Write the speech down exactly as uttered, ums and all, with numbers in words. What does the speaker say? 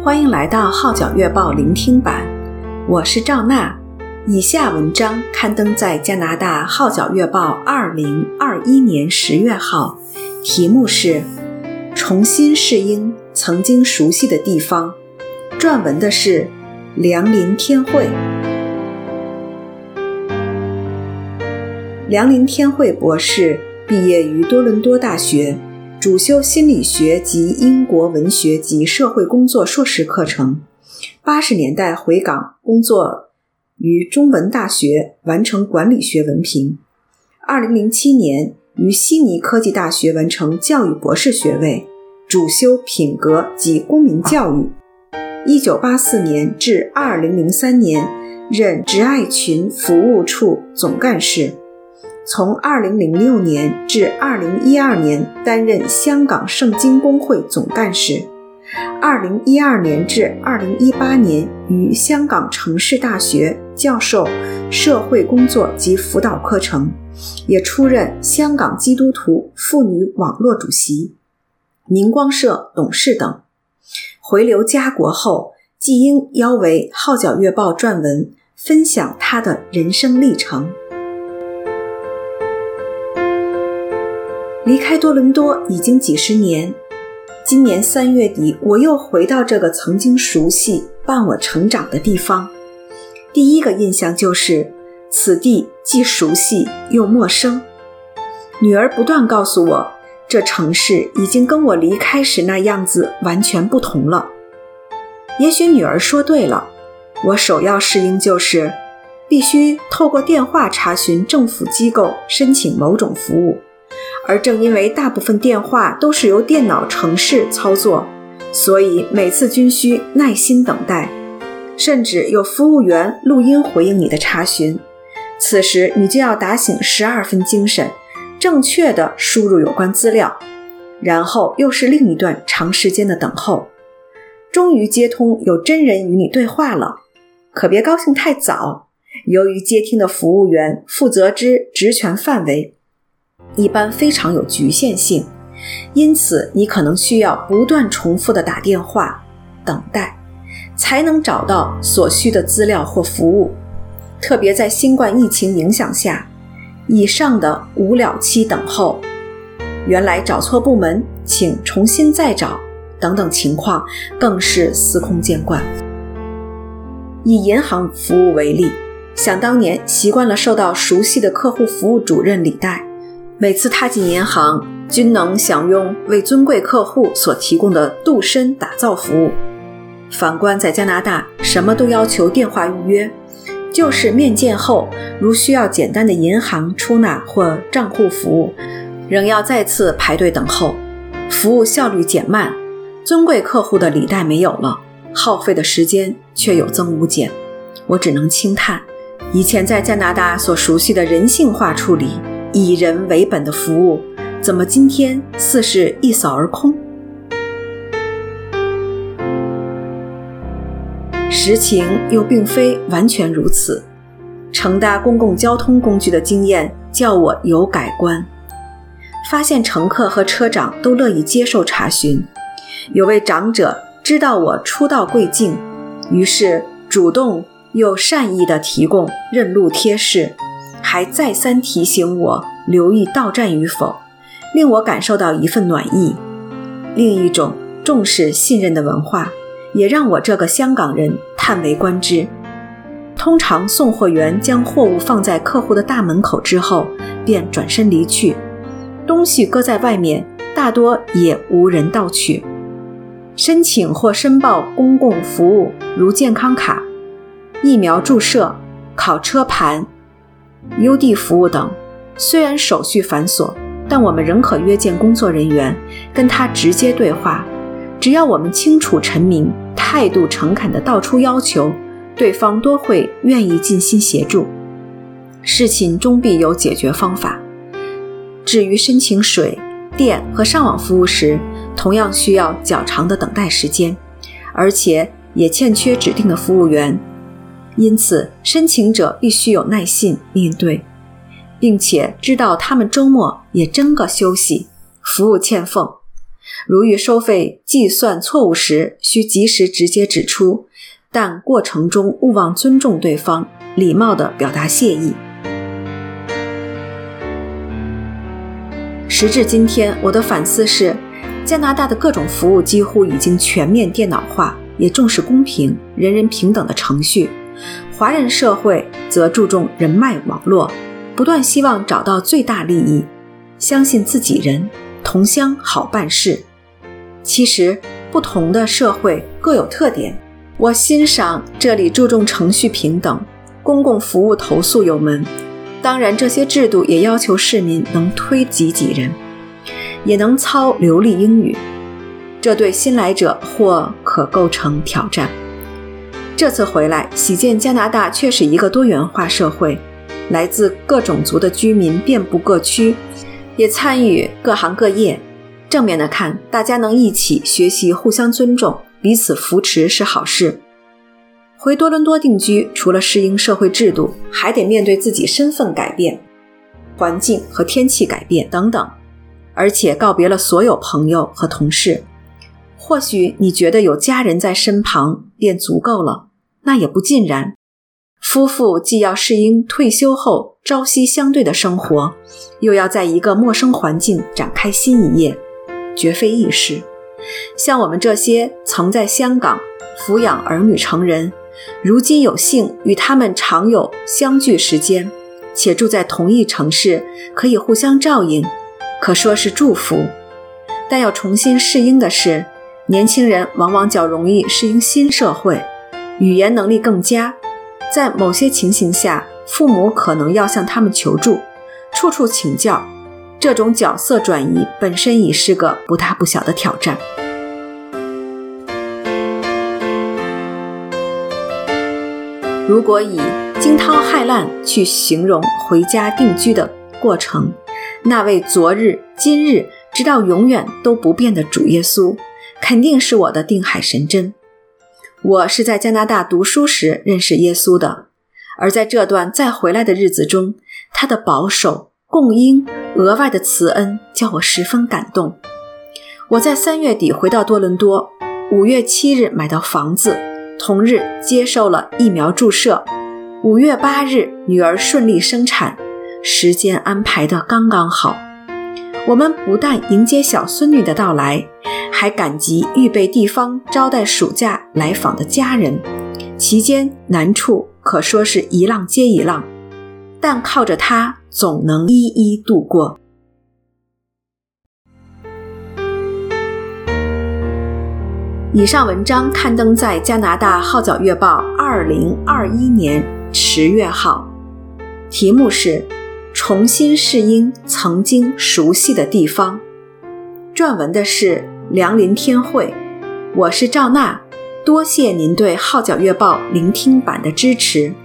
欢迎来到号角月报聆听版，我是赵娜。以下文章刊登在加拿大号角月报二零二一年十月号，题目是重新适应曾经熟悉的地方。撰文的是梁林天惠。梁林天惠博士毕业于多伦多大学，主修心理学及英国文学及社会工作硕士课程。八十年代回港工作于中文大学，完成管理学文凭。二零零七年于悉尼科技大学完成教育博士学位，主修品格及公民教育。一九八四年至二零零三年任职爱群服务处总干事。从二零零六年至二零一二年担任香港圣经公会总干事，二零一二年至二零一八年于香港城市大学教授社会工作及辅导课程，也出任香港基督徒妇女网络主席、明光社董事等。回流家国后，即应邀为号角月报撰文，分享他的人生历程。离开多伦多已经几十年，今年三月底，我又回到这个曾经熟悉伴我成长的地方。第一个印象就是此地既熟悉又陌生。女儿不断告诉我，这城市已经跟我离开时那样子完全不同了。也许女儿说对了，我首要适应就是必须透过电话查询政府机构申请某种服务，而正因为大部分电话都是由电脑程式操作，所以每次均需耐心等待，甚至有服务员录音回应你的查询。此时你就要打醒十二分精神，正确地输入有关资料，然后又是另一段长时间的等候。终于接通有真人与你对话了，可别高兴太早，由于接听的服务员负责之职权范围一般非常有局限性，因此你可能需要不断重复的打电话等待，才能找到所需的资料或服务。特别在新冠疫情影响下，以上的无了期等候，原来找错部门请重新再找等等情况更是司空见惯。以银行服务为例，想当年习惯了受到熟悉的客户服务主任礼待，每次踏进银行均能享用为尊贵客户所提供的度身打造服务。反观在加拿大，什么都要求电话预约，就是面见后如需要简单的银行出纳或账户服务，仍要再次排队等候，服务效率减慢，尊贵客户的礼待没有了，耗费的时间却有增无减。我只能轻叹，以前在加拿大所熟悉的人性化处理，以人为本的服务，怎么今天似是一扫而空？实情又并非完全如此。乘搭公共交通工具的经验叫我有改观，发现乘客和车长都乐意接受查询。有位长者知道我初到贵境，于是主动又善意地提供认路贴士，还再三提醒我留意到站与否，令我感受到一份暖意。另一种重视信任的文化，也让我这个香港人叹为观之。通常送货员将货物放在客户的大门口之后，便转身离去，东西搁在外面，大多也无人盗取。申请或申报公共服务，如健康卡、疫苗注射、考车盘、优弟服务等，虽然手续繁琐，但我们仍可约见工作人员，跟他直接对话。只要我们清楚陈明，态度诚恳地道出要求，对方多会愿意尽心协助，事情终必有解决方法。至于申请水、电和上网服务时，同样需要较长的等待时间，而且也欠缺指定的服务员，因此申请者必须有耐心面对，并且知道他们周末也真个休息，服务欠奉。 如遇收费计算错误时，需及时直接指出，但过程中勿忘尊重对方，礼貌地表达谢意。时至今天，我的反思是，加拿大的各种服务几乎已经全面电脑化，也重视公平、人人平等的程序。华人社会则注重人脉网络，不断希望找到最大利益，相信自己人，同乡好办事。其实不同的社会各有特点，我欣赏这里注重程序平等，公共服务投诉有门。当然这些制度也要求市民能推己及人，也能操流利英语，这对新来者或可构成挑战。这次回来喜见加拿大确是一个多元化社会，来自各种族的居民遍布各区，也参与各行各业。正面的看，大家能一起学习，互相尊重，彼此扶持是好事。回多伦多定居，除了适应社会制度，还得面对自己身份改变、环境和天气改变等等，而且告别了所有朋友和同事。或许你觉得有家人在身旁便足够了，那也不尽然。夫妇既要适应退休后朝夕相对的生活，又要在一个陌生环境展开新一页，绝非易事。像我们这些曾在香港抚养儿女成人，如今有幸与他们常有相聚时间，且住在同一城市，可以互相照应，可说是祝福。但要重新适应的是，年轻人往往较容易适应新社会，语言能力更佳，在某些情形下，父母可能要向他们求助，处处请教。这种角色转移本身已是个不大不小的挑战。如果以惊涛骇浪去形容回家定居的过程，那位昨日、今日直到永远都不变的主耶稣，肯定是我的定海神针。我是在加拿大读书时认识耶稣的，而在这段再回来的日子中，他的保守、供应、额外的慈恩叫我十分感动。我在三月底回到多伦多，五月七日买到房子，同日接受了疫苗注射，五月八日女儿顺利生产，时间安排得刚刚好。我们不但迎接小孙女的到来，还赶集预备地方招待暑假来访的家人，期间难处可说是一浪接一浪，但靠着它总能一一度过。以上文章刊登在加拿大号角月报二零二一年十月号，题目是重新适应曾经熟悉的地方。撰文的是梁林天惠，我是赵娜，多谢您对号角月报聆听版的支持。